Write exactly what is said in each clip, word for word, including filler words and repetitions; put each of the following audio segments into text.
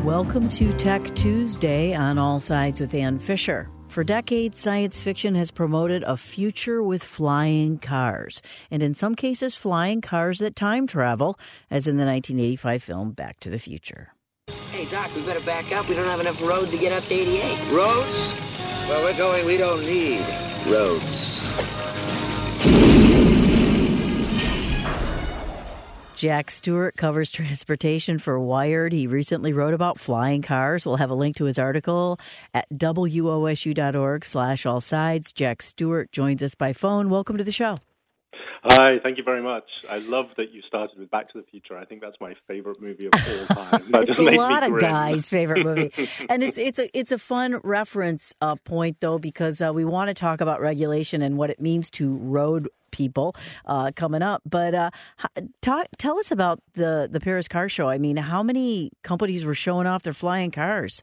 Welcome to Tech Tuesday on All Sides with Ann Fisher. For decades, science fiction has promoted a future with flying cars, and in some cases, flying cars that time travel, as in the nineteen eighty-five film Back to the Future. Hey, Doc, we better back up. We don't have enough road to get up to eighty-eight. Roads? Where we're going, we don't need roads. Jack Stewart covers transportation for Wired. He recently wrote about flying cars. We'll have a link to his article at W O S U dot org slash all sides. Jack Stewart joins us by phone. Welcome to the show. Hi, thank you very much. I love that you started with Back to the Future. I think that's my favorite movie of all time. That It's a lot of guys' favorite movie. And it's it's a it's a fun reference uh, point, though, because uh, we want to talk about regulation and what it means to road people uh, coming up. But uh, talk, tell us about the, the Paris Car Show. I mean, how many companies were showing off their flying cars?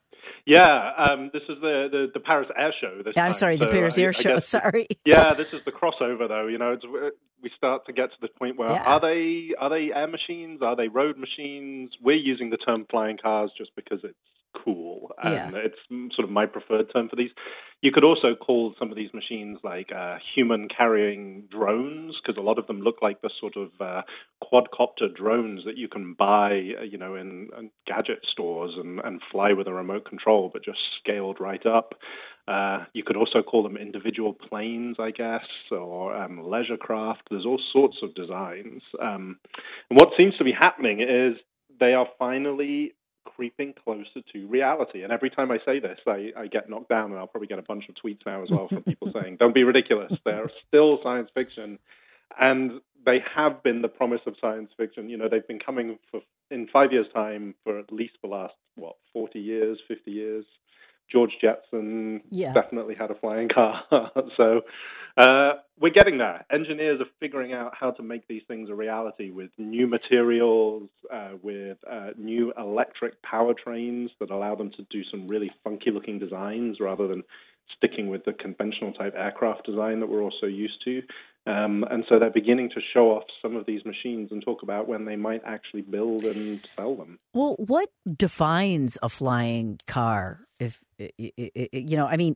Yeah, um, this is the, the, the Paris Air Show this I'm time. sorry, the so Paris I, Air I Show, guess, sorry. Yeah, this is the crossover, though. You know, it's, we start to get to the point where Yeah. are they are they air machines? Are they road machines? We're using the term flying cars just because it's cool, and Yeah. it's sort of my preferred term for these. You could also call some of these machines like uh, human-carrying drones, because a lot of them look like the sort of uh, quadcopter drones that you can buy, uh, you know, in, in gadget stores and, and fly with a remote control, but just scaled right up. Uh, you could also call them individual planes, I guess, or um, leisure craft. There's all sorts of designs. Um, and what seems to be happening is they are finally creeping closer to reality. And every time I say this, I, I get knocked down, and I'll probably get a bunch of tweets now as well from people saying, don't be ridiculous. They're still science fiction. And they have been the promise of science fiction. You know, they've been coming for in five years' time for at least the last, what, forty years, fifty years. George Jetson Yeah. definitely had a flying car. so uh, we're getting there. Engineers are figuring out how to make these things a reality with new materials, uh, with uh, new electric powertrains that allow them to do some really funky-looking designs rather than sticking with the conventional type aircraft design that we're also used to. Um, and so they're beginning to show off some of these machines and talk about when they might actually build and sell them. Well, what defines a flying car? If you know, I mean,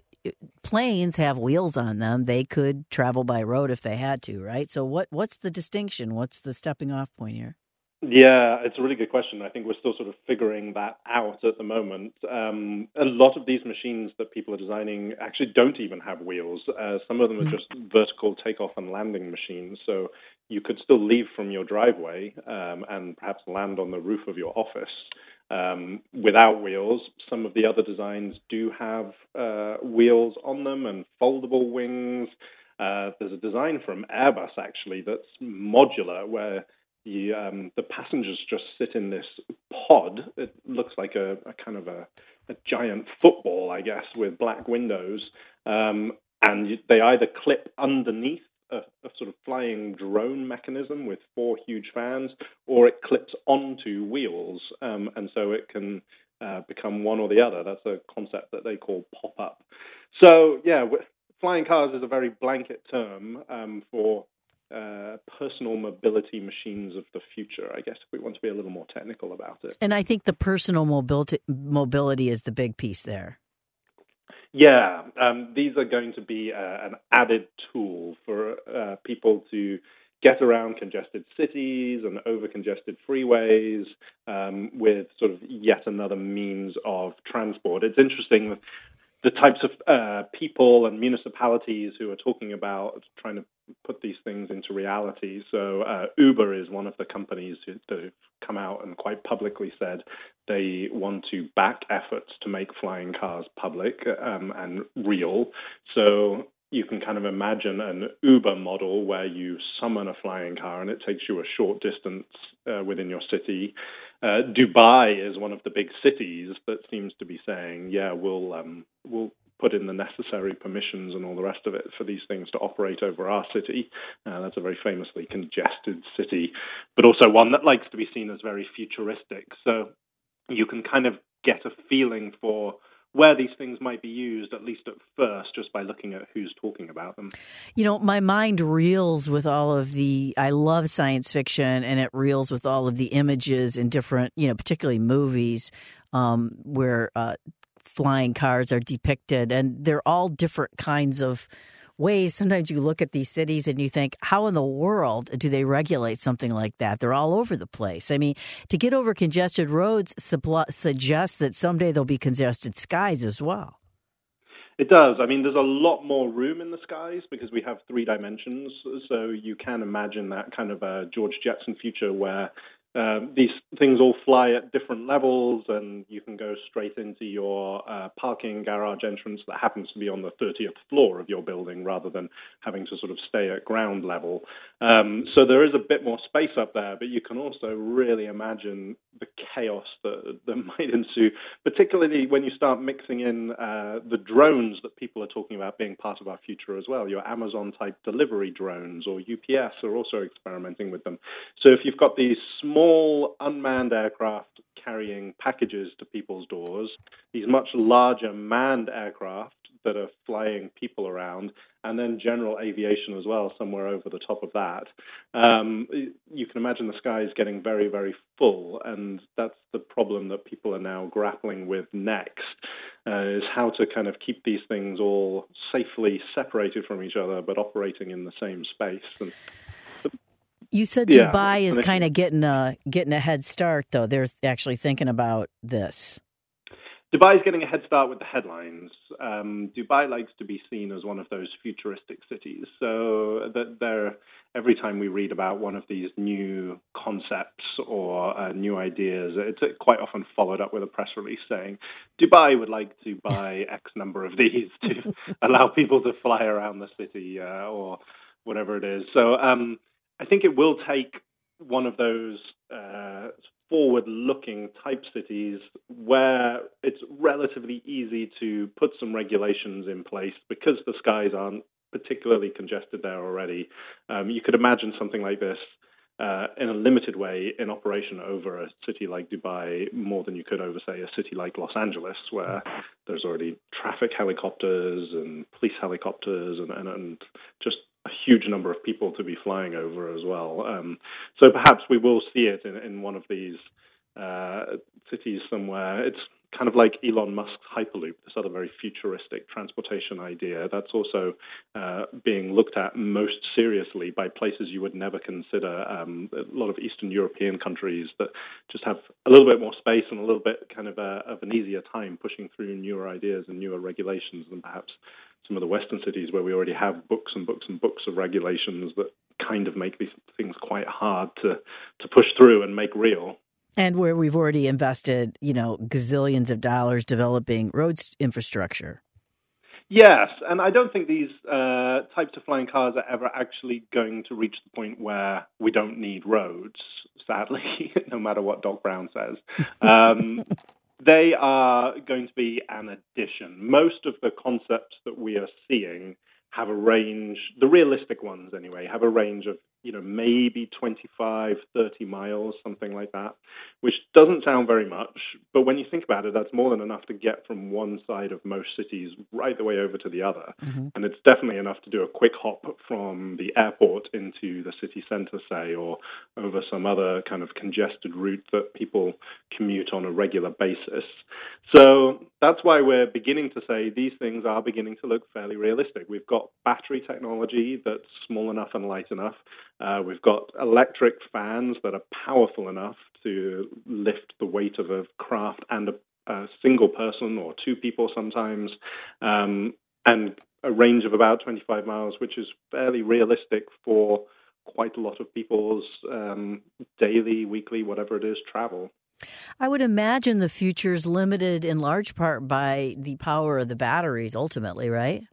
planes have wheels on them. They could travel by road if they had to, right? So what what's the distinction? What's the stepping off point here? Yeah, it's a really good question. I think we're still sort of figuring that out at the moment. Um, a lot of these machines that people are designing actually don't even have wheels. Uh, some of them are just vertical takeoff and landing machines. So you could still leave from your driveway um, and perhaps land on the roof of your office um, without wheels. Some of the other designs do have uh, wheels on them and foldable wings. Uh, there's a design from Airbus, actually, that's modular, where The um, the passengers just sit in this pod. It looks like a, a kind of a, a giant football, I guess, with black windows. Um, and you, they either clip underneath a, a sort of flying drone mechanism with four huge fans, or it clips onto wheels. Um, and so it can uh, become one or the other. That's a concept that they call pop-up. So, yeah, flying cars is a very blanket term um, for Uh, personal mobility machines of the future, I guess, if we want to be a little more technical about it. And I think the personal mobility mobility is the big piece there. Yeah, um, these are going to be uh, an added tool for uh, people to get around congested cities and over-congested freeways um, with sort of yet another means of transport. It's interesting the types of uh, people and municipalities who are talking about trying to put these things into reality. So uh, Uber is one of the companies who, that have come out and quite publicly said they want to back efforts to make flying cars public um, and real. So you can kind of imagine an Uber model where you summon a flying car and it takes you a short distance uh, within your city. Uh, Dubai is one of the big cities that seems to be saying, yeah, we'll um, we'll put in the necessary permissions and all the rest of it for these things to operate over our city. Uh, that's a very famously congested city, but also one that likes to be seen as very futuristic. So you can kind of get a feeling for where these things might be used, at least at first, just by looking at who's talking about them. You know, my mind reels with all of the, I love science fiction, and it reels with all of the images in different, you know, particularly movies um, where uh, flying cars are depicted, and they're all different kinds of ways. Sometimes you look at these cities and you think, how in the world do they regulate something like that? They're all over the place. I mean, to get over congested roads suppl- suggests that someday there'll be congested skies as well. It does. I mean, there's a lot more room in the skies because we have three dimensions. So you can imagine that kind of a George Jetson future where Uh, these things all fly at different levels, and you can go straight into your uh, parking garage entrance that happens to be on the thirtieth floor of your building rather than having to sort of stay at ground level. Um, so there is a bit more space up there, but you can also really imagine the chaos that, that might ensue, particularly when you start mixing in uh, the drones that people are talking about being part of our future as well. Your Amazon-type delivery drones or U P S are also experimenting with them. So if you've got these small Small unmanned aircraft carrying packages to people's doors, these much larger manned aircraft that are flying people around, and then general aviation as well, somewhere over the top of that. Um, you can imagine the skies getting very, very full, and that's the problem that people are now grappling with next, uh, is how to kind of keep these things all safely separated from each other, but operating in the same space. And You said Yeah. Dubai is kind of getting a getting a head start, though. They're actually thinking about this. Dubai is getting a head start with the headlines. Um, Dubai likes to be seen as one of those futuristic cities. So that they're, every time we read about one of these new concepts or uh, new ideas, it's quite often followed up with a press release saying, Dubai would like to buy X number of these to allow people to fly around the city uh, or whatever it is. So um, I think it will take one of those uh, forward-looking type cities where it's relatively easy to put some regulations in place because the skies aren't particularly congested there already. Um, you could imagine something like this uh, in a limited way in operation over a city like Dubai more than you could over, say, a city like Los Angeles, where there's already traffic helicopters and police helicopters and, and, and just a huge number of people to be flying over as well. Um, so perhaps we will see it in, in one of these uh, cities somewhere. It's kind of like Elon Musk's Hyperloop, this other very futuristic transportation idea. That's also uh, being looked at most seriously by places you would never consider. Um, a lot of Eastern European countries that just have a little bit more space and a little bit kind of, a, of an easier time pushing through newer ideas and newer regulations than perhaps some of the Western cities where we already have books and books and books of regulations that kind of make these things quite hard to, to push through and make real. And where we've already invested, you know, gazillions of dollars developing roads infrastructure. Yes, and I don't think these uh, types of flying cars are ever actually going to reach the point where we don't need roads, sadly, no matter what Doc Brown says. Um, they are going to be an addition. Most of the concepts that we are seeing have a range, the realistic ones anyway, have a range of, you know, maybe twenty-five, thirty miles, something like that, which doesn't sound very much. But when you think about it, that's more than enough to get from one side of most cities right the way over to the other. Mm-hmm. And it's definitely enough to do a quick hop from the airport into the city center, say, or over some other kind of congested route that people commute on a regular basis. So that's why we're beginning to say these things are beginning to look fairly realistic. We've got battery technology that's small enough and light enough. Uh, we've got electric fans that are powerful enough to lift the weight of a craft and a, a single person or two people sometimes, um, and a range of about twenty-five miles, which is fairly realistic for quite a lot of people's um, daily, weekly, whatever it is, travel. I would imagine the future's limited in large part by the power of the batteries ultimately, right?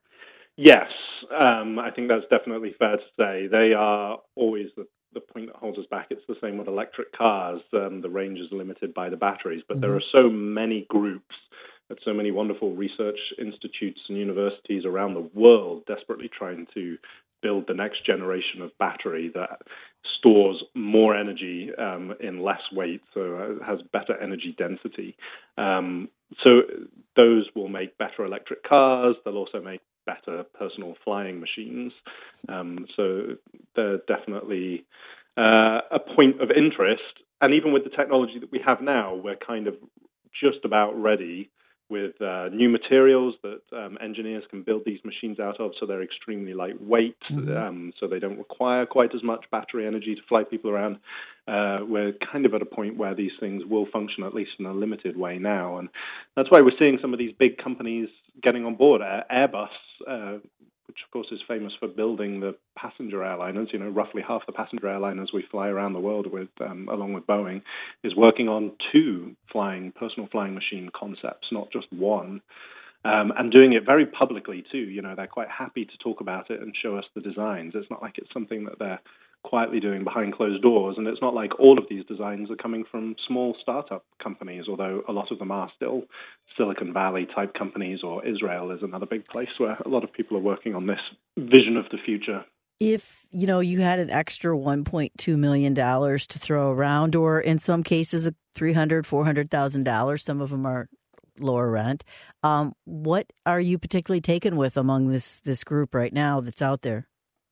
Yes, um, I think that's definitely fair to say. They are always the, the point that holds us back. It's the same with electric cars. Um, the range is limited by the batteries, but mm-hmm. there are so many groups at so many wonderful research institutes and universities around the world desperately trying to build the next generation of battery that stores more energy um, in less weight, so it has better energy density. Um, so those will make better electric cars. They'll also make better personal flying machines. Um, so they're definitely uh, a point of interest. And even with the technology that we have now, we're kind of just about ready with uh, new materials that um, engineers can build these machines out of, so they're extremely lightweight, mm-hmm. um, so they don't require quite as much battery energy to fly people around. Uh, we're kind of at a point where these things will function, at least in a limited way now, and that's why we're seeing some of these big companies getting on board. Uh, Airbus, uh, which of course is famous for building the passenger airliners, you know, roughly half the passenger airliners we fly around the world with, um, along with Boeing, is working on two flying, personal flying machine concepts, not just one, um, and doing it very publicly too. You know, they're quite happy to talk about it and show us the designs. It's not like it's something that they're quietly doing behind closed doors, and it's not like all of these designs are coming from small startup companies, although a lot of them are still Silicon Valley type companies, or Israel is another big place where a lot of people are working on this vision of the future. If, you know, you had an extra one point two million dollars to throw around, or in some cases three hundred thousand dollars, four hundred thousand dollars, some of them are lower rent, um, what are you particularly taken with among this, this group right now that's out there?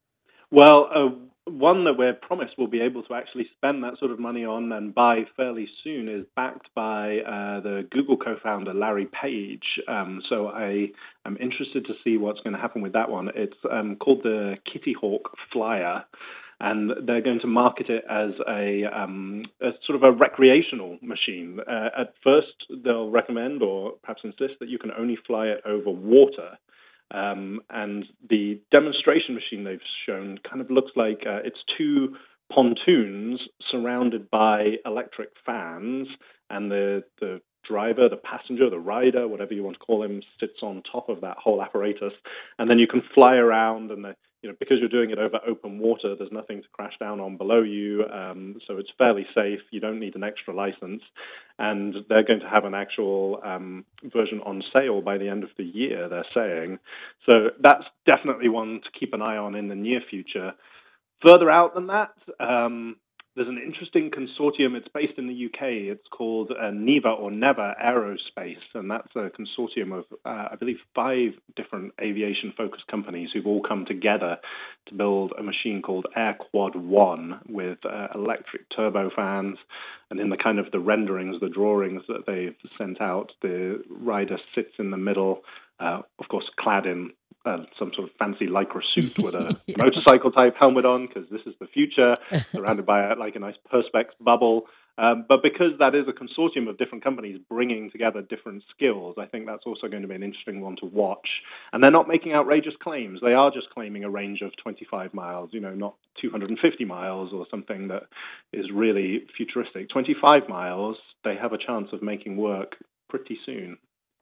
Well, uh, one that we're promised we'll be able to actually spend that sort of money on and buy fairly soon is backed by uh, the Google co-founder Larry Page. Um, so I am interested to see what's going to happen with that one. It's um, called the Kitty Hawk Flyer, and they're going to market it as a, um, a sort of a recreational machine. Uh, at first, they'll recommend or perhaps insist that you can only fly it over water. Um, and the demonstration machine they've shown kind of looks like uh, it's two pontoons surrounded by electric fans, and the, the driver, the passenger, the rider, whatever you want to call him, sits on top of that whole apparatus. And then you can fly around, and the, you know, because you're doing it over open water, there's nothing to crash down on below you, um, so it's fairly safe. You don't need an extra license. And they're going to have an actual um, version on sale by the end of the year, they're saying. So that's definitely one to keep an eye on in the near future. Further out than that, um, there's an interesting consortium. It's based in the U K. It's called uh, NEVA or Never Aerospace, and that's a consortium of, uh, I believe, five different aviation-focused companies who've all come together to build a machine called Air Quad One with uh, electric turbofans. And in the kind of the renderings, the drawings that they've sent out, the rider sits in the middle, uh, of course, clad in Uh, some sort of fancy lycra suit with a yeah. motorcycle-type helmet on, because this is the future, surrounded by a, like a nice Perspex bubble. Um, but because that is a consortium of different companies bringing together different skills, I think that's also going to be an interesting one to watch. And they're not making outrageous claims. They are just claiming a range of twenty-five miles, you know, not two hundred fifty miles or something that is really futuristic. twenty-five miles, they have a chance of making work pretty soon.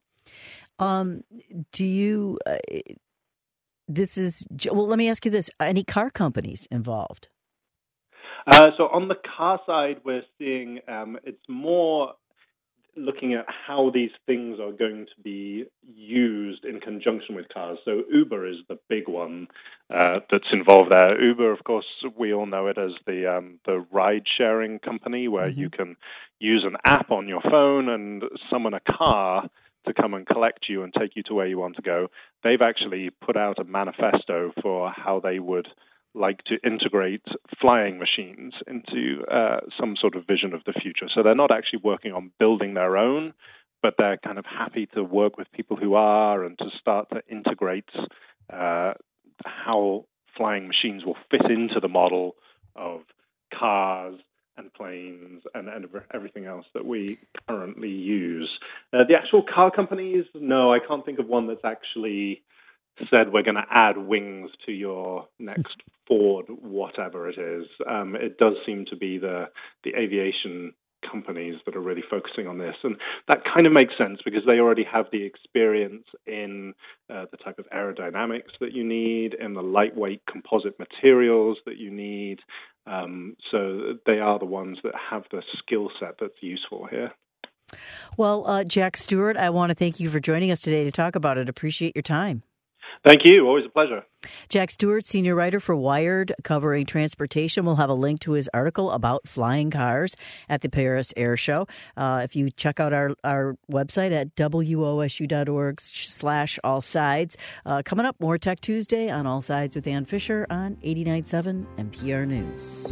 Um, do you... Uh, This is, well, let me ask you this. Any car companies involved? Uh, so on the car side, we're seeing um, it's more looking at how these things are going to be used in conjunction with cars. So Uber is the big one uh, that's involved there. Uber, of course, we all know it as the um, the ride-sharing company where mm-hmm. you can use an app on your phone and summon a car to come and collect you and take you to where you want to go. They've actually put out a manifesto for how they would like to integrate flying machines into uh, some sort of vision of the future. So they're not actually working on building their own, but they're kind of happy to work with people who are and to start to integrate uh, how flying machines will fit into the model of cars and planes and, and everything else that we currently use. Uh, the actual car companies, no, I can't think of one that's actually said we're going to add wings to your next Ford, whatever it is. Um, it does seem to be the the aviation companies that are really focusing on this. And that kind of makes sense because they already have the experience in uh, the type of aerodynamics that you need, in the lightweight composite materials that you need. Um, so they are the ones that have the skill set that's useful here. Well, uh, Jack Stewart, I want to thank you for joining us today to talk about it. Appreciate your time. Thank you. Always a pleasure. Jack Stewart, senior writer for Wired, covering transportation, will have a link to his article about flying cars at the Paris Air Show. Uh, if you check out our, our website at W O S U dot org slash all sides. Uh, coming up, more Tech Tuesday on All Sides with Ann Fisher on eighty-nine point seven N P R News.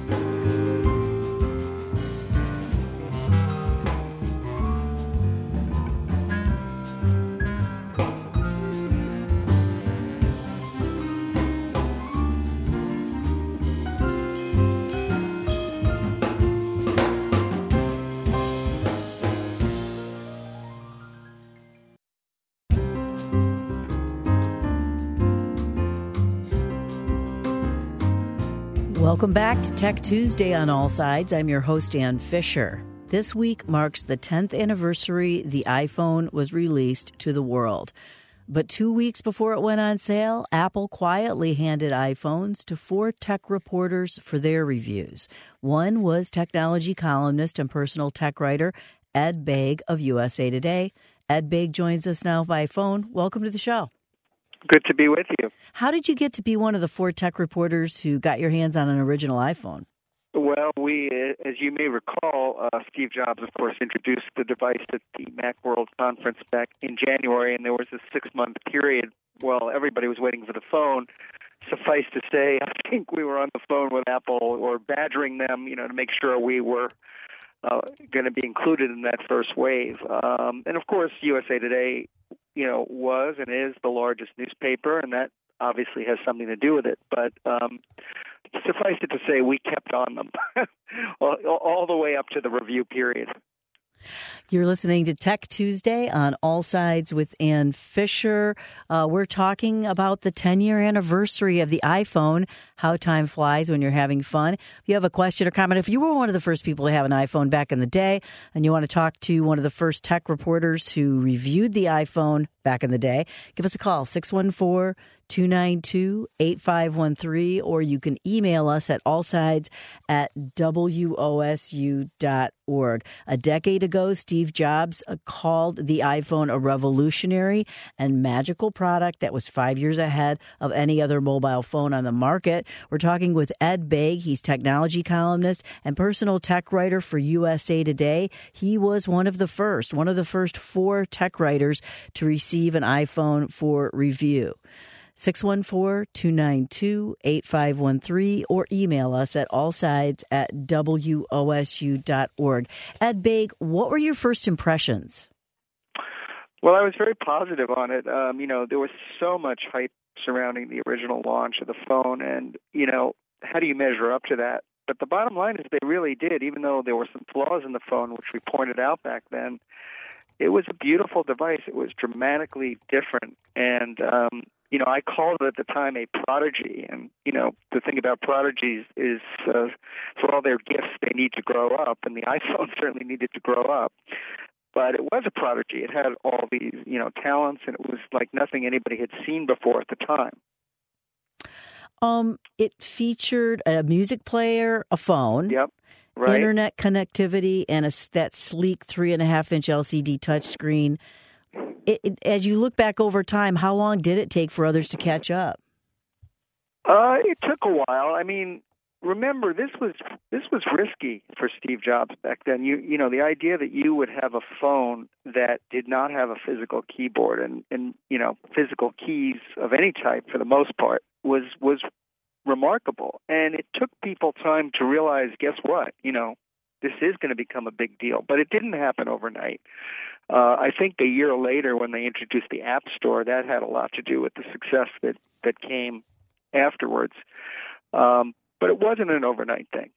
Welcome back to Tech Tuesday on All Sides. I'm your host, Ann Fisher. This week marks the tenth anniversary the iPhone was released to the world. But two weeks before it went on sale, Apple quietly handed iPhones to four tech reporters for their reviews. One was technology columnist and personal tech writer Ed Baig of U S A Today. Ed Baig joins us now by phone. Welcome to the show. Good to be with you. How did you get to be one of the four tech reporters who got your hands on an original iPhone? Well, we, as you may recall, uh, Steve Jobs, of course, introduced the device at the Macworld conference back in January, and there was a six-month period while everybody was waiting for the phone. Suffice to say, I think we were on the phone with Apple or badgering them, you know, to make sure we were uh, going to be included in that first wave. Um, and, of course, U S A Today, you know, was and is the largest newspaper, and that obviously has something to do with it. But um, suffice it to say, we kept on them all, all the way up to the review period. You're listening to Tech Tuesday on All Sides with Ann Fisher. Uh, we're talking about the ten-year anniversary of the iPhone, how time flies when you're having fun. If you have a question or comment, if you were one of the first people to have an iPhone back in the day and you want to talk to one of the first tech reporters who reviewed the iPhone back in the day, give us a call, six one four, two nine two, eight five one three, or you can email us at allsides at W O S U dot org. A decade ago, Steve Jobs called the iPhone a revolutionary and magical product that was five years ahead of any other mobile phone on the market. We're talking with Ed Baig. He's technology columnist and personal tech writer for U S A Today. He was one of the first, one of the first four tech writers to receive an iPhone for review. six one four, two nine two, eight five one three or email us at allsides at W O S U dot org. Ed Baig, what were your first impressions? Well, I was very positive on it. Um, you know, there was so much hype surrounding the original launch of the phone, and, you know, how do you measure up to that? But the bottom line is they really did, even though there were some flaws in the phone, which we pointed out back then. It was a beautiful device. It was dramatically different, and um, you know, I called it at the time a prodigy. And, you know, the thing about prodigies is uh, for all their gifts, they need to grow up. And the iPhone certainly needed to grow up. But it was a prodigy. It had all these, you know, talents, and it was like nothing anybody had seen before at the time. Um, it featured a music player, a phone. Yep. Right. Internet connectivity, and a, that sleek three and a half inch L C D touchscreen. It, it, as you look back over time, how long did it take for others to catch up? Uh, it took a while. I mean, remember, this was this was risky for Steve Jobs back then. You you know, the idea that you would have a phone that did not have a physical keyboard and, and you know, physical keys of any type for the most part was was remarkable. And it took people time to realize, guess what? You know, this is going to become a big deal. But it didn't happen overnight. Uh, I think a year later when they introduced the App Store, that had a lot to do with the success that, that came afterwards. Um, but it wasn't an overnight thing.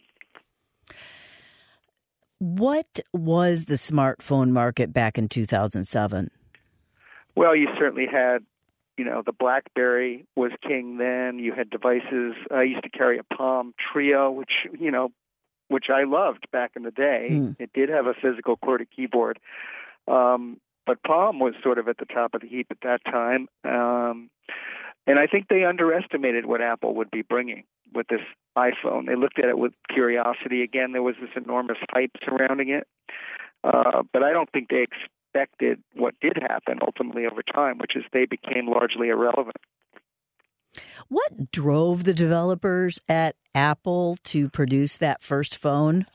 What was the smartphone market back in two thousand seven? Well, you certainly had, you know, the BlackBerry was king then. You had devices. I used to carry a Palm Trio, which, you know, which I loved back in the day. Mm. It did have a physical QWERTY keyboard. Um, but Palm was sort of at the top of the heap at that time. Um, and I think they underestimated what Apple would be bringing with this iPhone. They looked at it with curiosity. Again, there was this enormous hype surrounding it. Uh, but I don't think they expected what did happen ultimately over time, which is they became largely irrelevant. What drove the developers at Apple to produce that first phone?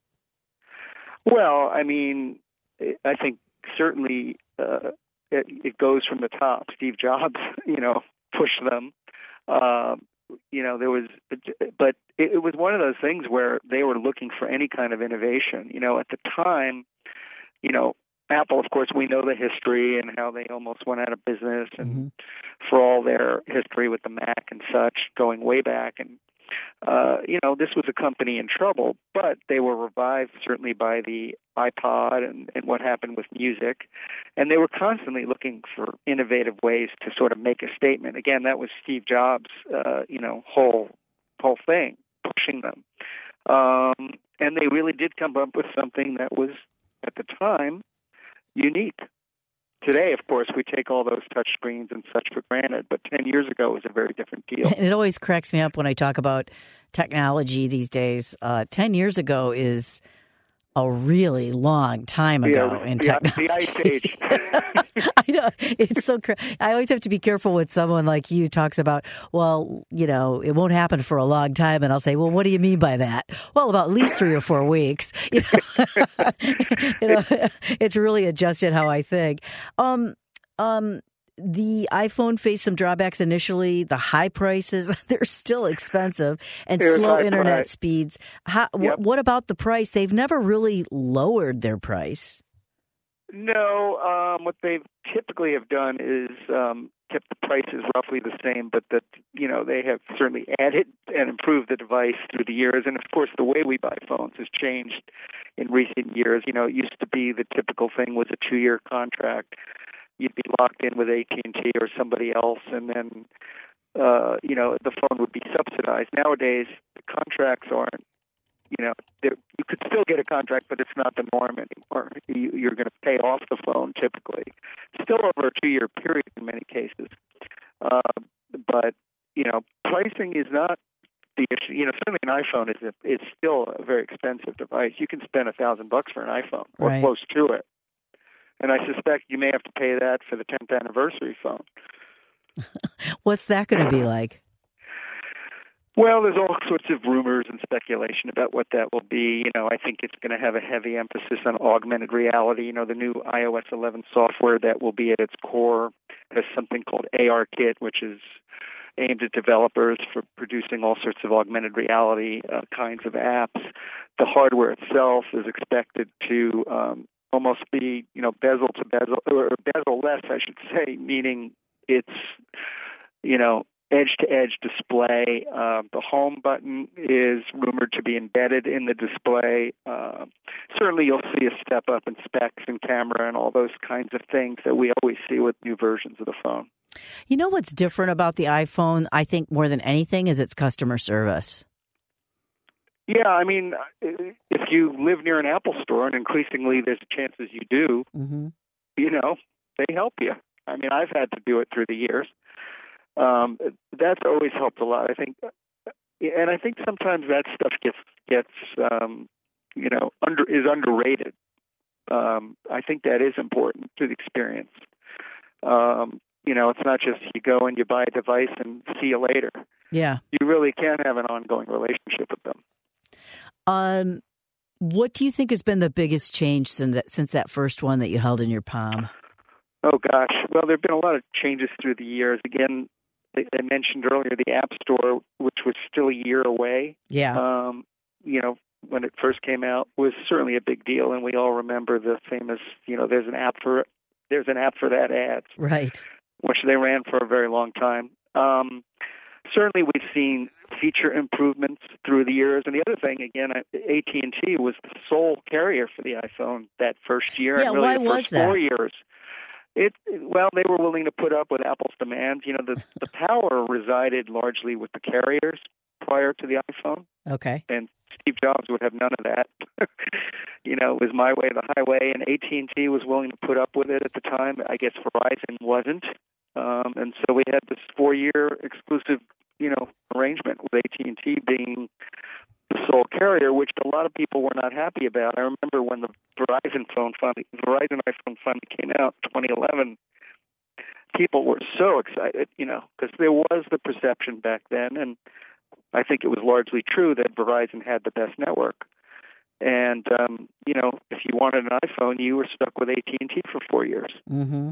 Well, I mean, I think certainly uh, it, it goes from the top. Steve Jobs, you know, pushed them. Uh, you know, there was, but it, it was one of those things where they were looking for any kind of innovation. You know, at the time, you know, Apple, of course, we know the history and how they almost went out of business, and mm-hmm. for all their history with the Mac and such, going way back. And, uh, you know, this was a company in trouble, but they were revived certainly by the iPod and, and what happened with music. And they were constantly looking for innovative ways to sort of make a statement. Again, that was Steve Jobs' uh, you know, whole whole thing, pushing them. Um, and they really did come up with something that was, at the time, unique. Today, of course, we take all those touch screens and such for granted, but ten years ago was a very different deal. It always cracks me up when I talk about technology these days. Uh, ten years ago is a really long time ago yeah, in the, technology. The Ice Age. I know. It's so cra- I always have to be careful when someone like you talks about, well, you know, it won't happen for a long time. And I'll say, well, what do you mean by that? Well, about at least three or four weeks. You know, you know it's really adjusted how I think. Um, um, the iPhone faced some drawbacks initially. The high prices, they're still expensive, and There's slow internet price. speeds. How, Yep. wh- what about the price? They've never really lowered their price. No, um, what they typically have done is um, kept the prices roughly the same, but that, you know, they have certainly added and improved the device through the years. And of course, the way we buy phones has changed in recent years. You know, it used to be the typical thing was a two-year contract. You'd be locked in with A T and T or somebody else, and then, uh, you know, the phone would be subsidized. Nowadays, the contracts aren't, you know, you could still get a contract, but it's not the norm anymore. You, you're going to pay off the phone typically. Still over a two-year period in many cases. Uh, but, you know, pricing is not the issue. You know, certainly an iPhone is a, it's still a very expensive device. You can spend a thousand bucks for an iPhone or Right. close to it. And I suspect you may have to pay that for the tenth anniversary phone. What's that going to be like? Well, there's all sorts of rumors and speculation about what that will be. You know, I think it's going to have a heavy emphasis on augmented reality. You know, the new i O S eleven software that will be at its core has something called ARKit, which is aimed at developers for producing all sorts of augmented reality uh, kinds of apps. The hardware itself is expected to um, almost be, you know, bezel to bezel, or bezel-less, I should say, meaning it's, you know, edge-to-edge display. Uh, the home button is rumored to be embedded in the display. Uh, certainly you'll see a step up in specs and camera and all those kinds of things that we always see with new versions of the phone. You know what's different about the iPhone, I think, more than anything, is its customer service. Yeah, I mean, if you live near an Apple store, and increasingly there's chances you do, Mm-hmm. you know, they help you. I mean, I've had to do it through the years. Um, that's always helped a lot, I think. And I think sometimes that stuff gets, gets um, you know, under is underrated. Um, I think that is important to the experience. Um, you know, it's not just you go and you buy a device and see you later. Yeah. You really can have an ongoing relationship with them. Um, what do you think has been the biggest change since that, since that first one that you held in your palm? Oh, gosh. Well, there have been a lot of changes through the years. Again, I mentioned earlier the App Store, which was still a year away. Yeah. Um, you know, when it first came out, was certainly a big deal, and we all remember the famous, you know, there's an app for there's an app for that ads, Right. which they ran for a very long time. Um, certainly, we've seen feature improvements through the years, and the other thing, again, A T and T was the sole carrier for the iPhone that first year. Yeah, and really why the was first that? Four years. It well, they were willing to put up with Apple's demands. You know, the the power resided largely with the carriers prior to the iPhone, Okay. and Steve Jobs would have none of that. You know, it was my way or the highway, and A T and T was willing to put up with it at the time. I guess Verizon wasn't, um, and so we had this four-year exclusive, you know, arrangement with A T and T being the sole carrier, which a lot of people were not happy about. I remember when the Verizon phone finally, Verizon iPhone finally came out in twenty eleven, people were so excited, you know, because there was the perception back then, and I think it was largely true that Verizon had the best network. And, um, you know, if you wanted an iPhone, you were stuck with A T and T for four years. Mm-hmm.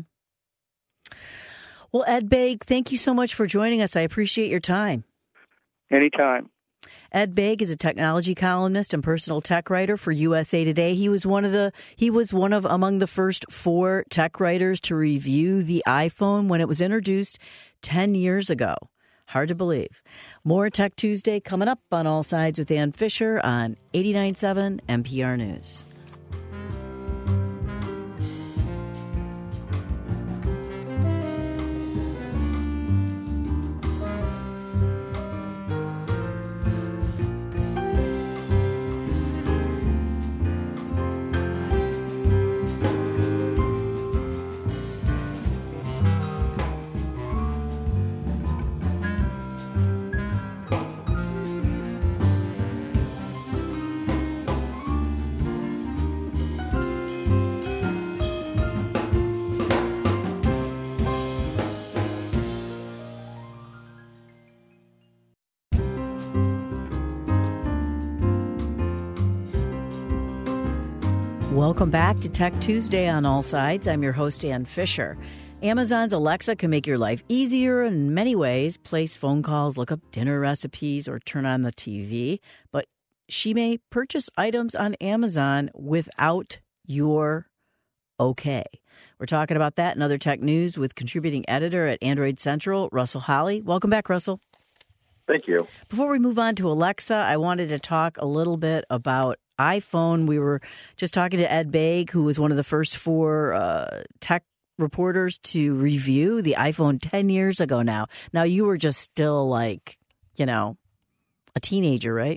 Well, Ed Baig, thank you so much for joining us. I appreciate your time. Anytime. Ed Baig is a technology columnist and personal tech writer for U S A Today. He was one of the he was one of among the first four tech writers to review the iPhone when it was introduced ten years ago. Hard to believe. More Tech Tuesday coming up on All Sides with Ann Fisher on eighty-nine point seven N P R News. Welcome back to Tech Tuesday on All Sides. I'm your host, Ann Fisher. Amazon's Alexa can make your life easier in many ways. Place phone calls, look up dinner recipes, or turn on the T V. But she may purchase items on Amazon without your okay. We're talking about that and other tech news with contributing editor at Android Central, Russell Holly. Welcome back, Russell. Thank you. Before we move on to Alexa, I wanted to talk a little bit about iPhone. We were just talking to Ed Baig, who was one of the first four uh, tech reporters to review the iPhone ten years ago now. Now, you were just still like, you know, a teenager, right?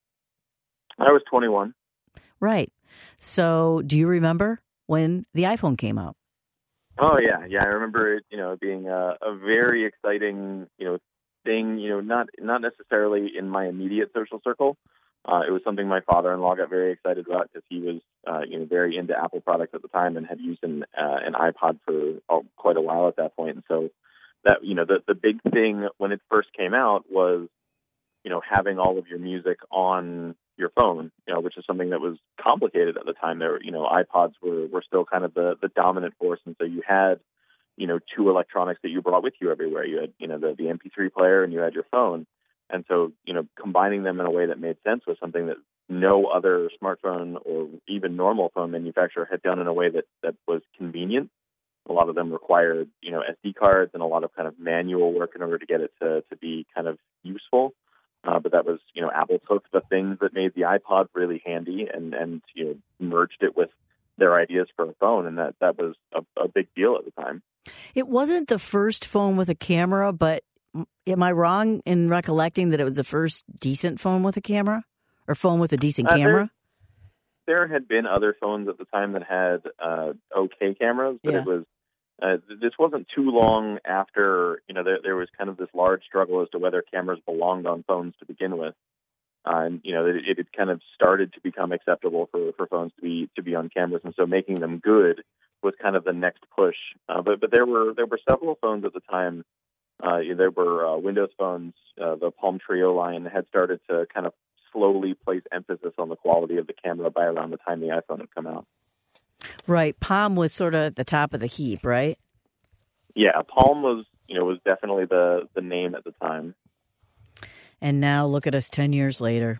I was twenty-one. Right. So do you remember when the iPhone came out? Oh, yeah. Yeah, I remember it, you know, being a, a very exciting, you know, thing, you know, not not necessarily in my immediate social circle. Uh, it was something my father-in-law got very excited about because he was, uh, you know, very into Apple products at the time and had used an, uh, an iPod for oh, quite a while at that point. And so that, you know, the, the big thing when it first came out was, you know, having all of your music on your phone, you know, which is something that was complicated at the time. There, you know, iPods were, were still kind of the, the dominant force. And so you had, you know, two electronics that you brought with you everywhere. You had, you know, the, the M P three player and you had your phone. And so, you know, combining them in a way that made sense was something that no other smartphone or even normal phone manufacturer had done in a way that, that was convenient. A lot of them required, you know, S D cards and a lot of kind of manual work in order to get it to, to be kind of useful. Uh, but that was, you know, Apple took the things that made the iPod really handy and, and you know, merged it with their ideas for a phone. And that, that was a, a big deal at the time. It wasn't the first phone with a camera, but am I wrong in recollecting that it was the first decent phone with a camera or phone with a decent uh, camera? There, there had been other phones at the time that had uh, okay cameras, but yeah. it was uh, this wasn't too long after, you know, there, there was kind of this large struggle as to whether cameras belonged on phones to begin with. Uh, and, you know, it, it had kind of started to become acceptable for, for phones to be to be on cameras. And so making them good was kind of the next push. Uh, but but there were there were several phones at the time. Uh, there were uh, Windows phones, uh, the Palm Trio line had started to kind of slowly place emphasis on the quality of the camera by around the time the iPhone had come out. Right. Palm was sort of at the top of the heap, right? Yeah, Palm was, you know, was definitely the, the name at the time. And now look at us ten years later.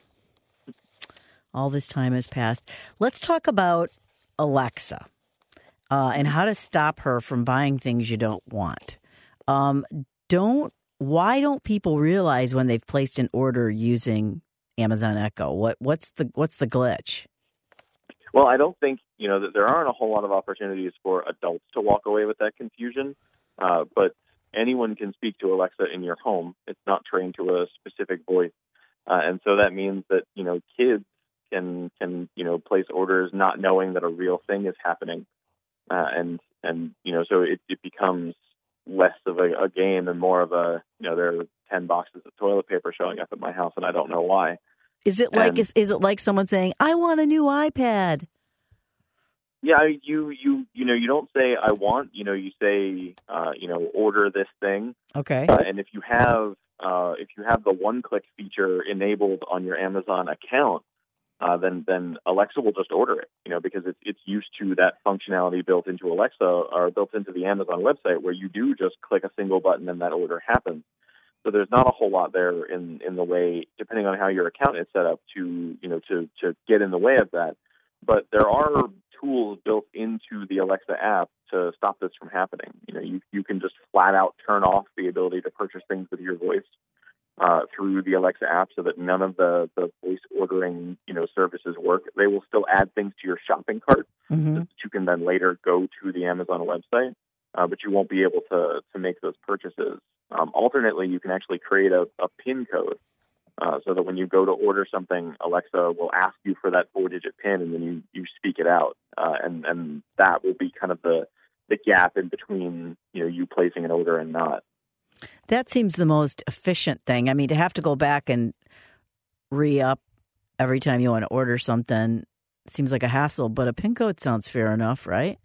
All this time has passed. Let's talk about Alexa uh, and how to stop her from buying things you don't want. Um, don't why don't people realize when they've placed an order using Amazon Echo? What what's the what's the glitch? Well, I don't think, you know, that there aren't a whole lot of opportunities for adults to walk away with that confusion. Uh, but anyone can speak to Alexa in your home. It's not trained to a specific voice. Uh, and so that means that, you know, kids can, can, you know, place orders not knowing that a real thing is happening. Uh, and, and, you know, so it, it becomes less of a, a game and more of a, you know, there are ten boxes of toilet paper showing up at my house and I don't know why. Is it like, and, is, is it like someone saying, I want a new iPad? Yeah, I- you you you know you don't say I want. You know, you say uh, you know order this thing. Okay. Uh, and if you have uh, if you have the one-click feature enabled on your Amazon account, uh, then then Alexa will just order it. You know, because it's it's used to that functionality built into Alexa or built into the Amazon website, where you do just click a single button and that order happens. So there's not a whole lot there in, in the way, depending on how your account is set up, to you know to to get in the way of that. But there are tools built into the Alexa app to stop this from happening. You know, you you can just flat out turn off the ability to purchase things with your voice uh, through the Alexa app, so that none of the, the voice ordering you know services work. They will still add things to your shopping cart Mm-hmm. that you can then later go to the Amazon website, uh, but you won't be able to to make those purchases. Um, alternately, you can actually create a, a PIN code. Uh, so that when you go to order something, Alexa will ask you for that four-digit PIN, and then you, you speak it out, uh, and and that will be kind of the the gap in between you know you placing an order and not. That seems the most efficient thing. I mean, to have to go back and re-up every time you want to order something seems like a hassle, but a PIN code sounds fair enough, right?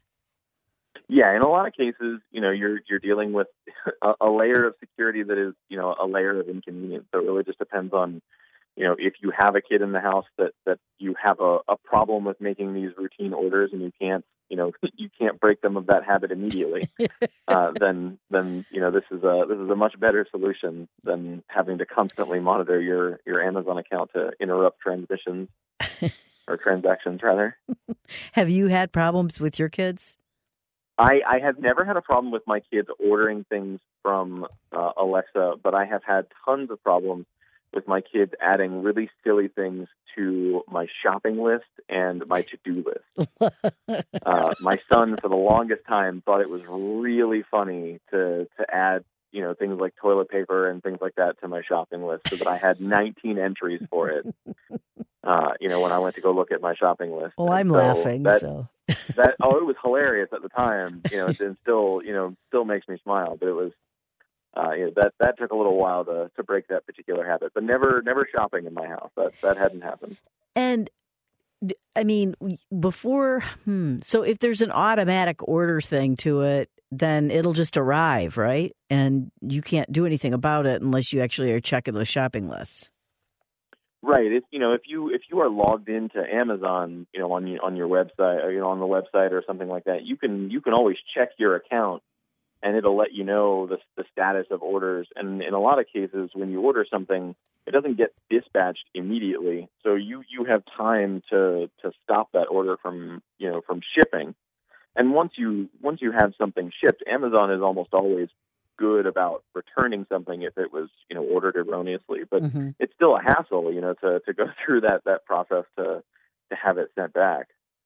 Yeah, in a lot of cases, you know, you're you're dealing with a, a layer of security that is, you know, a layer of inconvenience. So it really just depends on, you know, if you have a kid in the house that, that you have a, a problem with making these routine orders and you can't, you know, you can't break them of that habit immediately, uh, then then you know this is a this is a much better solution than having to constantly monitor your your Amazon account to interrupt transmissions or transactions rather. Have you had problems with your kids? I, I have never had a problem with my kids ordering things from uh, Alexa, but I have had tons of problems with my kids adding really silly things to my shopping list and my to-do list. uh, my son, for the longest time, thought it was really funny to, to add, you know, things like toilet paper and things like that to my shopping list, so that I had nineteen entries for it. Uh, you know, when I went to go look at my shopping list. Well, I'm so laughing, that, so. that oh, it was hilarious at the time. You know, and still, you know, still makes me smile. But it was, uh, you know, that that took a little while to to break that particular habit. But never, never shopping in my house. That that hadn't happened. And I mean, before, hmm, so if there's an automatic order thing to it, then it'll just arrive, right? And you can't do anything about it unless you actually are checking those shopping lists. Right. It's, you know, if you if you are logged into Amazon, you know, on your on your website, or, you know, on the website or something like that, you can you can always check your account, and it'll let you know the the status of orders. And in a lot of cases, when you order something, it doesn't get dispatched immediately, so you you have time to to stop that order from you know from shipping. And once you once you have something shipped, Amazon is almost always good about returning something if it was, you know, ordered erroneously. But Mm-hmm. it's still a hassle, you know, to, to go through that, that process to to have it sent back.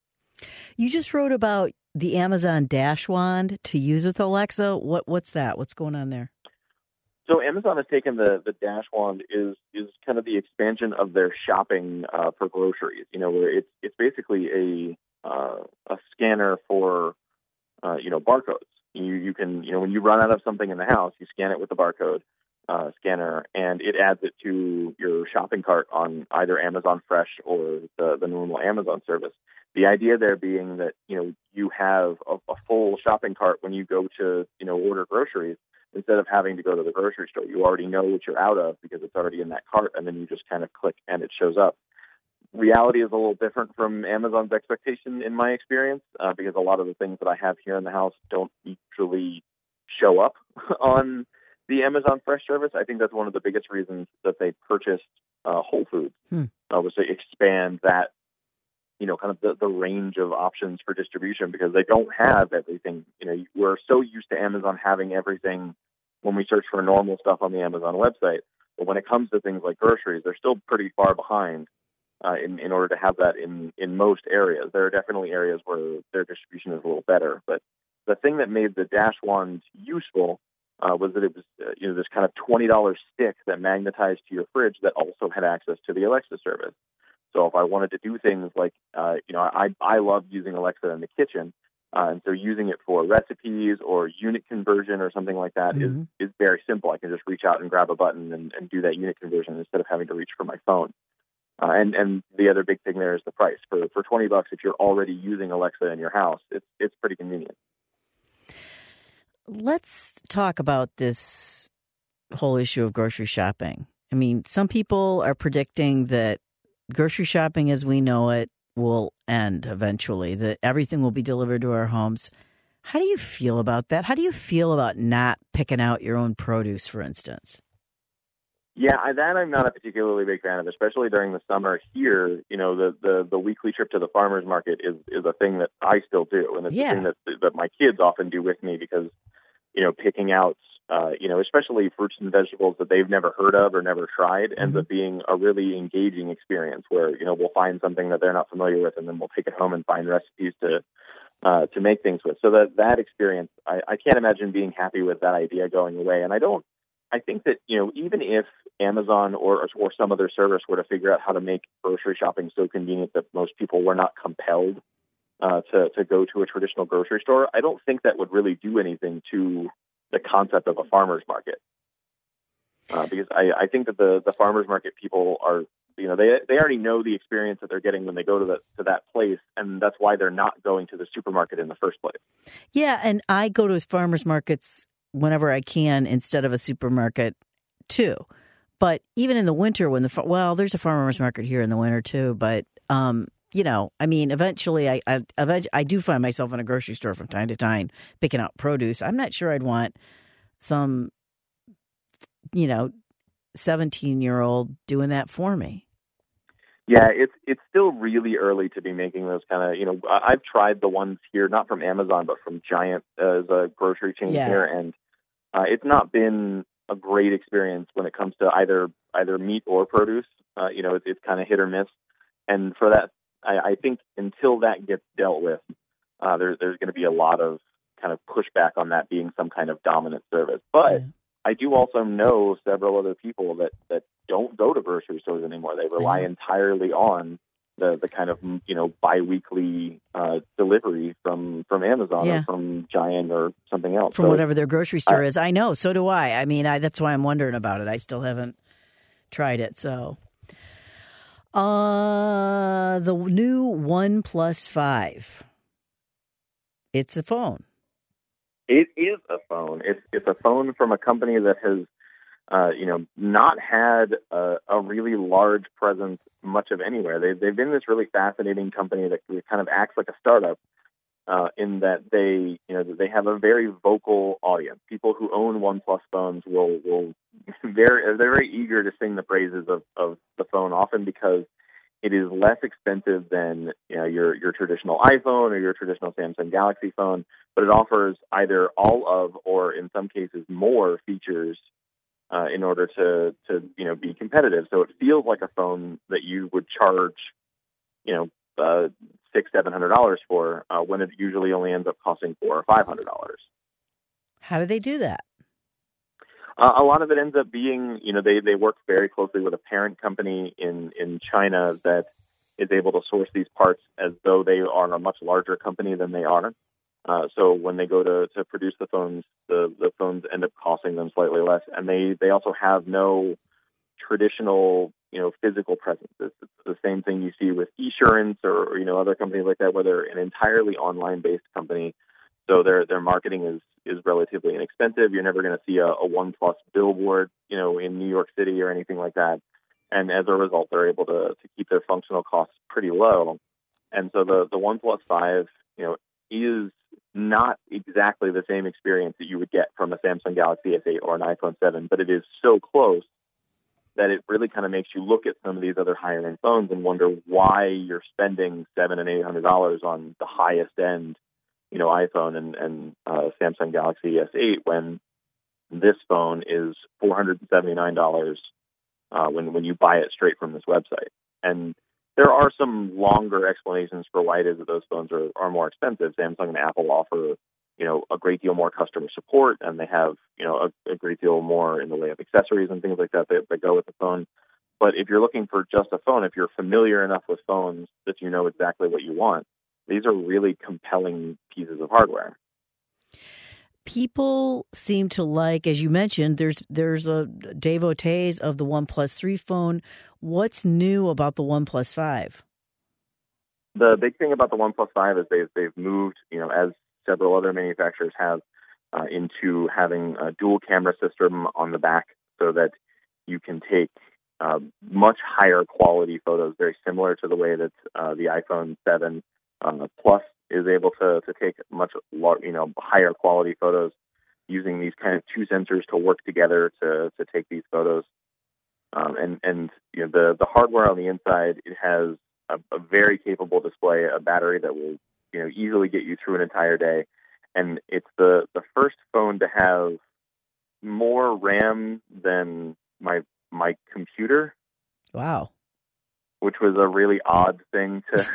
You just wrote about the Amazon Dash Wand to use with Alexa. What what's that? What's going on there? So Amazon has taken the, the Dash Wand is is kind of the expansion of their shopping uh, for groceries. You know, where it's it's basically a uh, a scanner for uh, you know barcodes. You you can you know when you run out of something in the house, you scan it with the barcode uh, scanner, and it adds it to your shopping cart on either Amazon Fresh or the the normal Amazon service. The idea there being that you know you have a, a full shopping cart when you go to you know order groceries, instead of having to go to the grocery store. You already know what you're out of because it's already in that cart, and then you just kind of click and it shows up. Reality is a little different from Amazon's expectation in my experience, uh, because a lot of the things that I have here in the house don't usually show up on the Amazon Fresh service. I think that's one of the biggest reasons that they purchased uh, Whole Foods, Hmm. uh, was to expand that, you know, kind of the, the range of options for distribution, because they don't have everything. You know, we're so used to Amazon having everything when we search for normal stuff on the Amazon website. But when it comes to things like groceries, they're still pretty far behind. Uh, in, in order to have that in, in most areas. There are definitely areas where their distribution is a little better. But the thing that made the Dash Wand useful uh, was that it was uh, you know this kind of twenty dollars stick that magnetized to your fridge that also had access to the Alexa service. So if I wanted to do things like, uh, you know, I, I love using Alexa in the kitchen. Uh, and so using it for recipes or unit conversion or something like that Mhm. is, is very simple. I can just reach out and grab a button and, and do that unit conversion instead of having to reach for my phone. Uh, and and the other big thing there is the price. For for twenty bucks, if you're already using Alexa in your house, it's it's pretty convenient. Let's talk about this whole issue of grocery shopping. I mean, some people are predicting that grocery shopping as we know it will end eventually, that everything will be delivered to our homes. How do you feel about that? How do you feel about not picking out your own produce, for instance? Yeah, I, that I'm not a particularly big fan of, especially during the summer here. You know, the, the, the weekly trip to the farmer's market is, is a thing that I still do. And it's Yeah. a thing that, that my kids often do with me because, you know, picking out, uh, you know, especially fruits and vegetables that they've never heard of or never tried mm-hmm. ends up being a really engaging experience where, you know, we'll find something that they're not familiar with and then we'll take it home and find recipes to uh, to make things with. So that, that experience, I, I can't imagine being happy with that idea going away. And I don't, I think that, you know, even if Amazon or or some other service were to figure out how to make grocery shopping so convenient that most people were not compelled uh, to, to go to a traditional grocery store, I don't think that would really do anything to the concept of a farmer's market. Uh, because I, I think that the, the farmer's market people are, you know, they they already know the experience that they're getting when they go to the, to that place, and that's why they're not going to the supermarket in the first place. Yeah, and I go to farmer's markets whenever I can instead of a supermarket too. But even in the winter when the, well, there's a farmer's market here in the winter too. But, um, you know, I mean, eventually I, I, I do find myself in a grocery store from time to time picking out produce. I'm not sure I'd want some, you know, seventeen-year-old doing that for me. Yeah, it's it's still really early to be making those kind of, you know, I've tried the ones here, not from Amazon, but from Giant as a grocery chain yeah. here. And uh, it's not been a great experience when it comes to either either meat or produce. Uh, you know, it's, it's kind of hit or miss. And for that, I, I think until that gets dealt with, uh, there, there's going to be a lot of kind of pushback on that being some kind of dominant service. But yeah. I do also know several other people that, that don't go to grocery stores anymore. They rely mm-hmm. entirely on the, the kind of, you know, biweekly uh, delivery from, from Amazon yeah. or from Giant or something else. From so, whatever their grocery store I, is. I know. So do I. I mean, I, that's why I'm wondering about it. I still haven't tried it. So uh, the new OnePlus five. It's a phone. It is a phone. It's it's a phone from a company that has, uh, you know, not had a, a really large presence much of anywhere. They they've been this really fascinating company that kind of acts like a startup, uh, in that they you know they have a very vocal audience. People who own OnePlus phones will will very they're very eager to sing the praises of, of the phone, often because it is less expensive than you know, your your traditional iPhone or your traditional Samsung Galaxy phone, but it offers either all of or in some cases more features uh, in order to to you know be competitive. So it feels like a phone that you would charge you know uh, six seven hundred dollars for uh, when it usually only ends up costing four or five hundred dollars. How do they do that? Uh, a lot of it ends up being, you know, they, they work very closely with a parent company in, in China that is able to source these parts as though they are a much larger company than they are. Uh, so when they go to, to produce the phones, the, the phones end up costing them slightly less. And they, they also have no traditional, you know, physical presence. It's, it's the same thing you see with Esurance or, or, you know, other companies like that, where they're an entirely online-based company. So their their marketing is, is relatively inexpensive. You're never going to see a, a OnePlus billboard, you know, in New York City or anything like that. And as a result, they're able to, to keep their functional costs pretty low. And so the, the OnePlus five, you know, is not exactly the same experience that you would get from a Samsung Galaxy S eight or an iPhone seven, but it is so close that it really kind of makes you look at some of these other higher end phones and wonder why you're spending seven and eight hundred dollars on the highest end, you know, iPhone and, and uh, Samsung Galaxy S eight when this phone is four hundred seventy-nine dollars uh, when when you buy it straight from this website. And there are some longer explanations for why it is that those phones are, are more expensive. Samsung and Apple offer, you know, a great deal more customer support, and they have, you know, a, a great deal more in the way of accessories and things like that, that that go with the phone. But if you're looking for just a phone, if you're familiar enough with phones that you know exactly what you want, these are really compelling pieces of hardware. people seem to like, as you mentioned, there's there's a devotees of the OnePlus three phone. What's new about the OnePlus five? The big thing about the OnePlus five is they've they've moved, you know, as several other manufacturers have, uh, into having a dual camera system on the back, so that you can take uh, much higher quality photos, very similar to the way that uh, the iPhone seven uh, Plus is able to to take much you know higher quality photos, using these kind of two sensors to work together to to take these photos. Um, and and you know the the hardware on the inside, it has a, a very capable display, a battery that will you know easily get you through an entire day, and it's the the first phone to have more RAM than my my computer. Wow. Which was a really odd thing to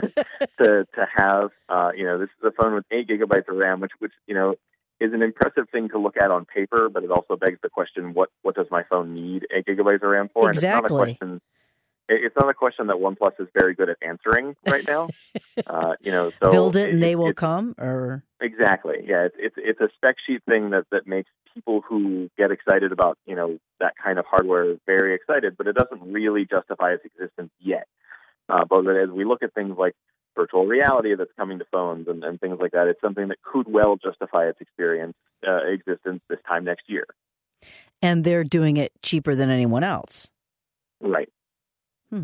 to to have. Uh, you know, this is a phone with eight gigabytes of RAM, which which you know is an impressive thing to look at on paper, but it also begs the question: what what does my phone need eight gigabytes of RAM for? Exactly. And it's not a question. It's not a question that OnePlus is very good at answering right now. uh, you know, so build it and it, they it, will it, come, or exactly, yeah. It's it's it's a spec sheet thing that that makes people who get excited about, you know, that kind of hardware very excited, but it doesn't really justify its existence yet. Uh, but as we look at things like virtual reality that's coming to phones and, and things like that, it's something that could well justify its experience uh, existence this time next year. And they're doing it cheaper than anyone else. Right. Hmm.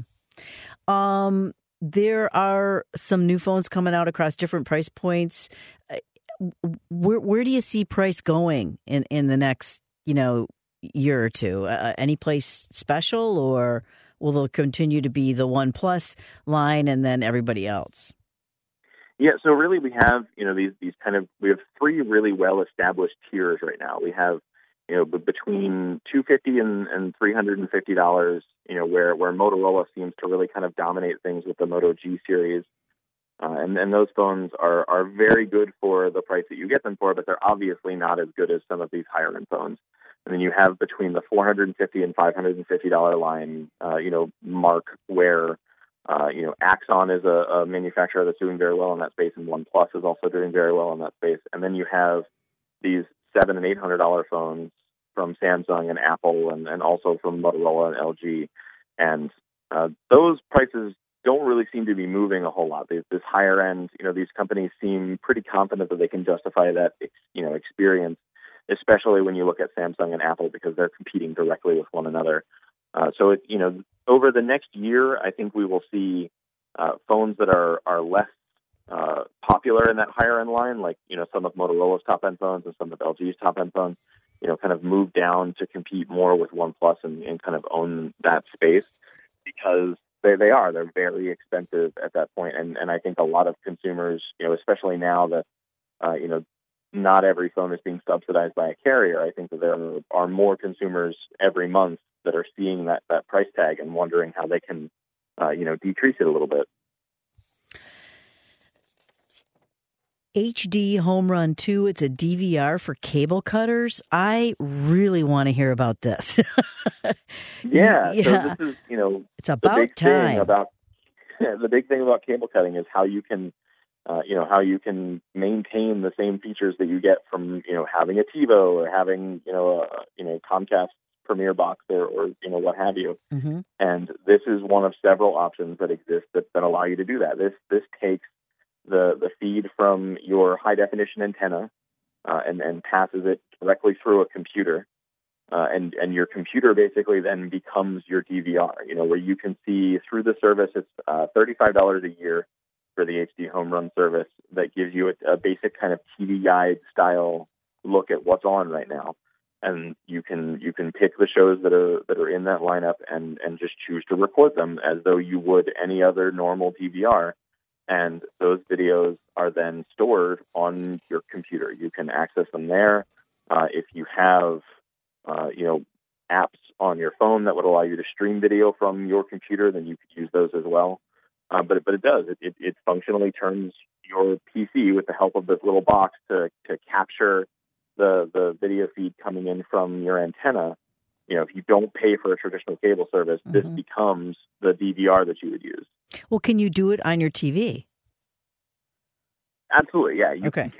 Um, there are some new phones coming out across different price points. Where where do you see price going in, in the next, you know, year or two? Uh, any place special, or will it continue to be the OnePlus line and then everybody else? Yeah, so really we have, you know, these these kind of, we have three really well established tiers right now. We have, you know, between two hundred fifty dollars and, and three hundred fifty dollars, you know, where, where Motorola seems to really kind of dominate things with the Moto G series. Uh, and, and those phones are, are very good for the price that you get them for, but they're obviously not as good as some of these higher-end phones. And then you have between the four hundred fifty dollars and five hundred fifty dollars line, uh, you know, mark where, uh, you know, Axon is a, a manufacturer that's doing very well in that space, and OnePlus is also doing very well in that space. And then you have these seven hundred and eight hundred dollars phones from Samsung and Apple, and, and also from Motorola and L G. And uh, those prices don't really seem to be moving a whole lot. This, this higher end, you know, these companies seem pretty confident that they can justify that, you know, experience, especially when you look at Samsung and Apple, because they're competing directly with one another. Uh, so, it, you know, over the next year, I think we will see uh, phones that are are less uh, popular in that higher end line, like, you know, some of Motorola's top end phones and some of L G's top end phones, you know, kind of move down to compete more with OnePlus and, and kind of own that space, because They they are. They're very expensive at that point. And, and I think a lot of consumers, you know, especially now that, uh, you know, not every phone is being subsidized by a carrier, I think that there are more consumers every month that are seeing that, that price tag and wondering how they can, uh, you know, decrease it a little bit. H D Home Run two, it's a D V R for cable cutters. I really want to hear about this. yeah, yeah. So this is, you know, it's about the big time. Thing about, the big thing about cable cutting is how you can, uh, you know, how you can maintain the same features that you get from, you know, having a TiVo or having, you know, a, you know, Comcast Premiere Box or, or you know, what have you. Mm-hmm. And this is one of several options that exist that, that allow you to do that. This this takes the the feed from your high definition antenna uh, and and passes it directly through a computer, uh, and and your computer basically then becomes your D V R. You know, where you can see through the service. It's uh, thirty-five dollars a year for the H D Home Run service that gives you a, a basic kind of T V guide style look at what's on right now, and you can you can pick the shows that are that are in that lineup and and just choose to record them as though you would any other normal D V R. And those videos are then stored on your computer. You can access them there. Uh, if you have, uh, you know, apps on your phone that would allow you to stream video from your computer, then you could use those as well. Uh, but but it does. It, it, it functionally turns your P C with the help of this little box to to capture the the video feed coming in from your antenna. You know, if you don't pay for a traditional cable service, mm-hmm. this becomes the D V R that you would use. Well, can you do it on your T V? Absolutely, yeah. You okay. can connect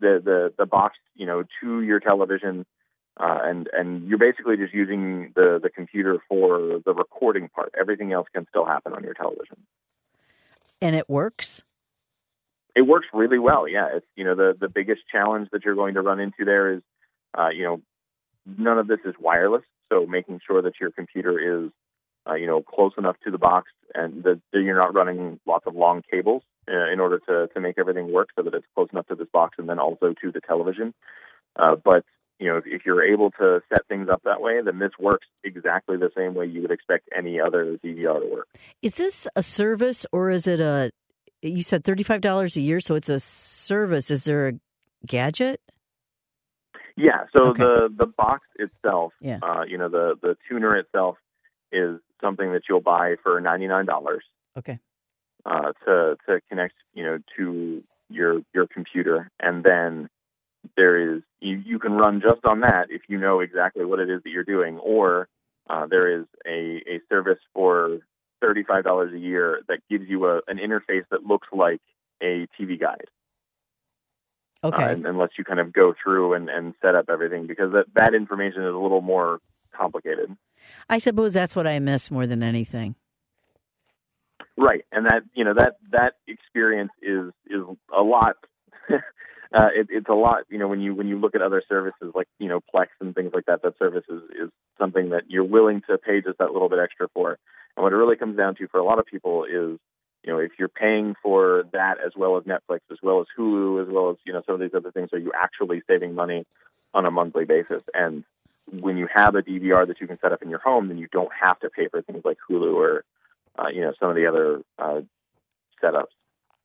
the, the, the box, you know, to your television, uh, and, and you're basically just using the, the computer for the recording part. Everything else can still happen on your television. And it works? It works really well, yeah. It's, you know, the, the biggest challenge that you're going to run into there is, uh, you know, none of this is wireless, so making sure that your computer is, uh, you know, close enough to the box and that you're not running lots of long cables uh, in order to, to make everything work so that it's close enough to this box and then also to the television. Uh, but, you know, if, if you're able to set things up that way, then this works exactly the same way you would expect any other D V R to work. Is this a service or is it a, you said thirty-five dollars a year, so it's a service. Is there a gadget? Yeah, so okay. the, the box itself, yeah. uh, you know, the, the tuner itself is something that you'll buy for ninety-nine dollars. Okay. Uh, to to connect, you know, to your your computer, and then there is you, you can run just on that if you know exactly what it is that you're doing, or uh, there is a, a service for thirty-five dollars a year that gives you a, an interface that looks like a T V guide. Okay. Uh, and, and lets you kind of go through and, and set up everything, because that, that information is a little more complicated. I suppose that's what I miss more than anything. Right. And that, you know, that, that experience is, is a lot, uh, it, it's a lot, you know, when you, when you look at other services like, you know, Plex and things like that, that service is, is something that you're willing to pay just that little bit extra for. And what it really comes down to for a lot of people is, you know, if you're paying for that as well as Netflix, as well as Hulu, as well as, you know, some of these other things, are you actually saving money on a monthly basis? And when you have a D V R that you can set up in your home, then you don't have to pay for things like Hulu or, uh, you know, some of the other uh, setups.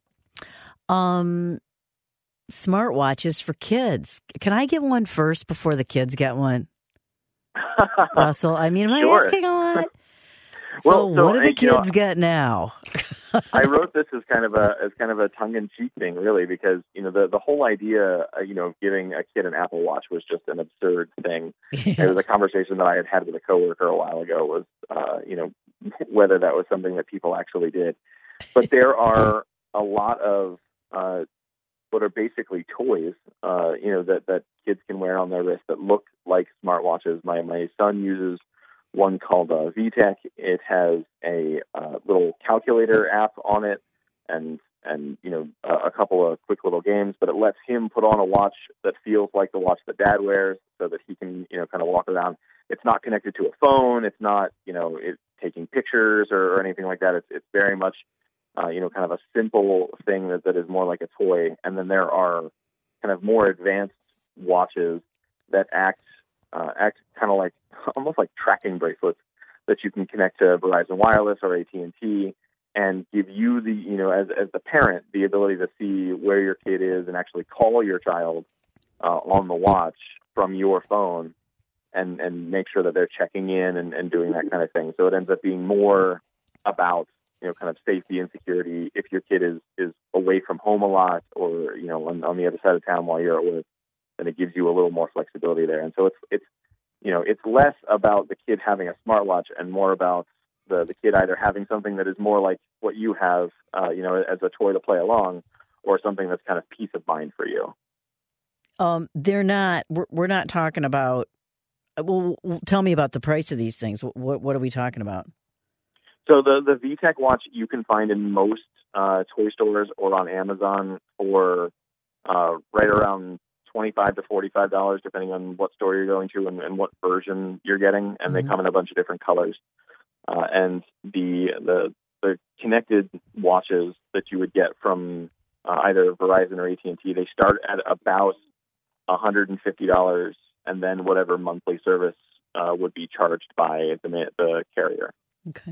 Um, smartwatches for kids. Can I get one first before the kids get one? Russell, I mean, am I sure. asking a lot? So, well, so what do the kids you know, get now? I wrote this as kind of a as kind of a tongue-in-cheek thing, really, because you know the the whole idea, uh, you know, of giving a kid an Apple Watch was just an absurd thing. Yeah. It was a conversation that I had had with a coworker a while ago. Was uh, you know whether that was something that people actually did, but there are a lot of uh, what are basically toys, uh, you know, that that kids can wear on their wrist that look like smartwatches. My my son uses one called uh, V TEC. It has a uh, little calculator app on it, and and you know a, a couple of quick little games. But it lets him put on a watch that feels like the watch that Dad wears, so that he can you know kind of walk around. It's not connected to a phone. It's not you know it's taking pictures or, or anything like that. It's it's very much uh, you know kind of a simple thing that, that is more like a toy. And then there are kind of more advanced watches that act uh, act kind of like almost like tracking bracelets that you can connect to Verizon Wireless or A T and T and give you the, you know, as as the parent, the ability to see where your kid is and actually call your child uh, on the watch from your phone and, and make sure that they're checking in and, and doing that kind of thing. So it ends up being more about, you know, kind of safety and security if your kid is, is away from home a lot or, you know, on, on the other side of town while you're at work, then it gives you a little more flexibility there. And so it's, it's, you know, it's less about the kid having a smartwatch and more about the, the kid either having something that is more like what you have, uh, you know, as a toy to play along, or something that's kind of peace of mind for you. Um, they're not, we're, we're not talking about, well, tell me about the price of these things. What, what are we talking about? So the, the V TEC watch you can find in most uh, toy stores or on Amazon for uh, right around twenty-five to forty-five dollars, depending on what store you're going to and, and what version you're getting, and mm-hmm. they come in a bunch of different colors. Uh, and the the the connected watches that you would get from uh, either Verizon or A T and T, they start at about one hundred fifty dollars, and then whatever monthly service uh, would be charged by the the carrier. Okay.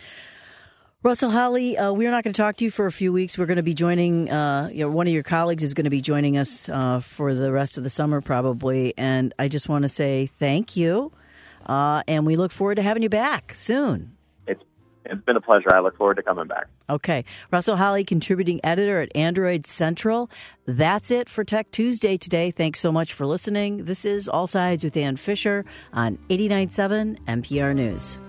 Russell Holly, uh, we're not going to talk to you for a few weeks. We're going to be joining, uh, you know, one of your colleagues is going to be joining us uh, for the rest of the summer probably. And I just want to say thank you. Uh, and we look forward to having you back soon. It's It's been a pleasure. I look forward to coming back. Okay. Russell Holly, contributing editor at Android Central. That's it for Tech Tuesday today. Thanks so much for listening. This is All Sides with Dan Fisher on eighty-nine point seven N P R News.